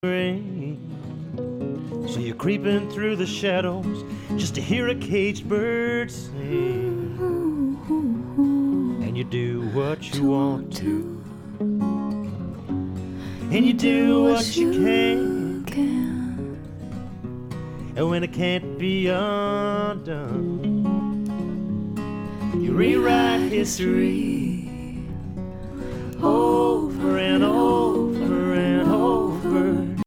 rain. So you're creeping through the shadows just to hear a caged bird sing. And you do what you want to, and you do what you can. And when it can't be undone, you rewrite history. Oh,